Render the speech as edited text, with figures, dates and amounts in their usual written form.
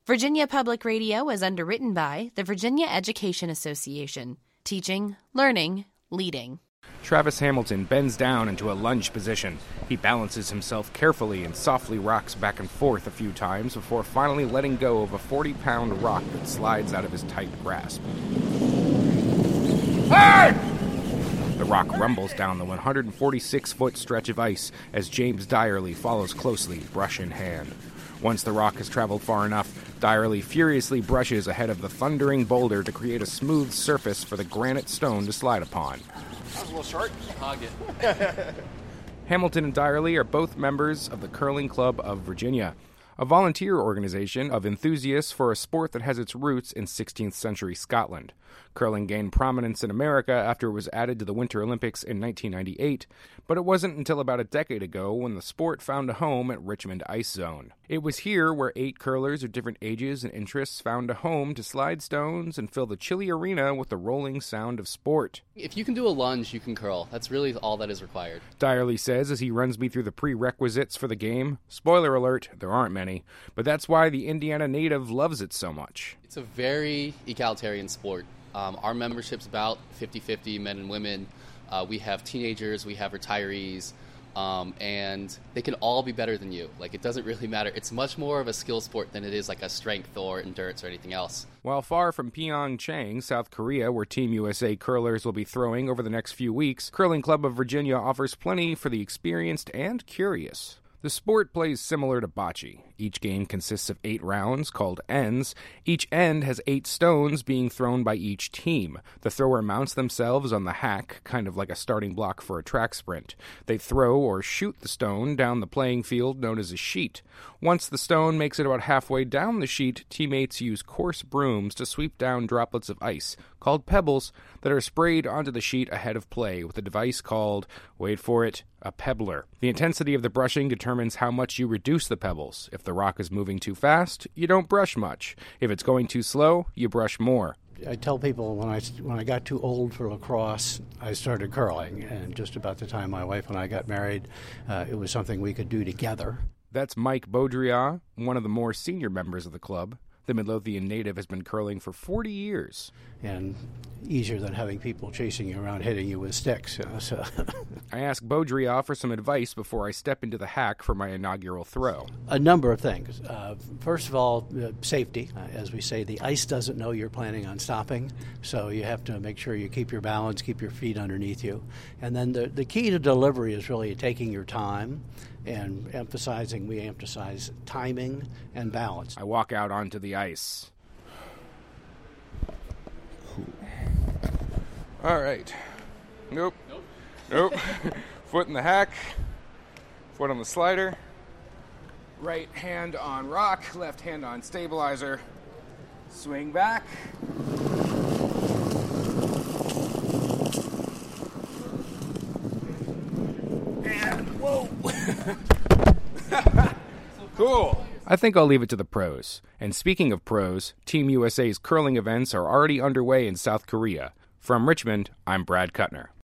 Virginia Public Radio is underwritten by the Virginia Education Association. Teaching, learning, leading. Travis Hamilton bends down into a lunge position. He balances himself carefully and softly rocks back and forth a few times before finally letting go of a 40-pound rock that slides out of his tight grasp. Hey! The rock rumbles down the 146-foot stretch of ice as James Dyerly follows closely, brush in hand. Once the rock has traveled far enough, Dyerly furiously brushes ahead of the thundering boulder to create a smooth surface for the granite stone to slide upon. That was a little short. Hog it. Hamilton and Dyerly are both members of the Curling Club of Virginia, a volunteer organization of enthusiasts for a sport that has its roots in 16th century Scotland. Curling gained prominence in America after it was added to the Winter Olympics in 1998, but it wasn't until about a decade ago when the sport found a home at Richmond Ice Zone. It was here where 8 curlers of different ages and interests found a home to slide stones and fill the chilly arena with the rolling sound of sport. If you can do a lunge, you can curl. That's really all that is required. Dyerly says as he runs me through the prerequisites for the game. Spoiler alert, there aren't many, but that's why the Indiana native loves it so much. It's a very egalitarian sport. Our membership's about 50-50 men and women. We have teenagers, we have retirees, and they can all be better than you. Like, it doesn't really matter. It's much more of a skill sport than it is like a strength or endurance or anything else. While far from Pyeongchang, South Korea, where Team USA curlers will be throwing over the next few weeks, Curling Club of Virginia offers plenty for the experienced and curious. The sport plays similar to bocce. Each game consists of 8 rounds, called ends. Each end has 8 stones being thrown by each team. The thrower mounts themselves on the hack, kind of like a starting block for a track sprint. They throw or shoot the stone down the playing field known as a sheet. Once the stone makes it about halfway down the sheet, teammates use coarse brooms to sweep down droplets of ice, called pebbles, that are sprayed onto the sheet ahead of play with a device called, wait for it, a pebbler. The intensity of the brushing determines how much you reduce the pebbles. If the rock is moving too fast, you don't brush much. If it's going too slow, you brush more. I tell people when I got too old for lacrosse, I started curling, and just about the time my wife and I got married, it was something we could do together. That's Mike Baudrillard, one of the more senior members of the club. The Midlothian native has been curling for 40 years. And easier than having people chasing you around, hitting you with sticks. So. I asked Baudrillard for some advice before I step into the hack for my inaugural throw. A number of things. First of all, safety. As we say, the ice doesn't know you're planning on stopping, so you have to make sure you keep your balance, keep your feet underneath you. And then the key to delivery is really taking your time and we emphasize timing and balance. I walk out onto the ice. All right. Nope. Foot in the hack. Foot on the slider. Right hand on rock. Left hand on stabilizer. Swing back. And whoa. Cool. I think I'll leave it to the pros. And speaking of pros, Team USA's curling events are already underway in South Korea. From Richmond, I'm Brad Kuttner.